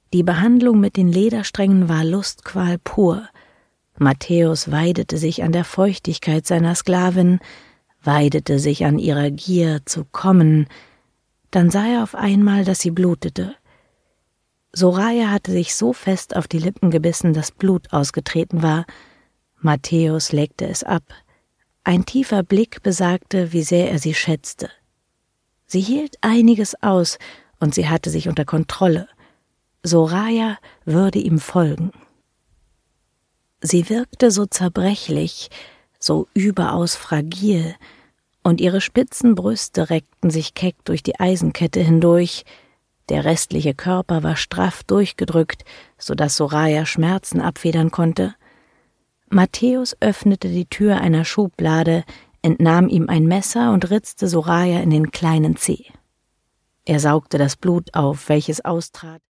Die Behandlung mit den Ledersträngen war Lustqual pur. Matthäus weidete sich an der Feuchtigkeit seiner Sklavin, weidete sich an ihrer Gier zu kommen. Dann sah er auf einmal, dass sie blutete. Soraya hatte sich so fest auf die Lippen gebissen, dass Blut ausgetreten war. Matthäus legte es ab. Ein tiefer Blick besagte, wie sehr er sie schätzte. Sie hielt einiges aus, und sie hatte sich unter Kontrolle. Soraya würde ihm folgen. Sie wirkte so zerbrechlich, so überaus fragil, und ihre spitzen Brüste reckten sich keck durch die Eisenkette hindurch. Der restliche Körper war straff durchgedrückt, so dass Soraya Schmerzen abfedern konnte. Matthäus öffnete die Tür einer Schublade, entnahm ihm ein Messer und ritzte Soraya in den kleinen Zeh. Er saugte das Blut auf, welches austrat.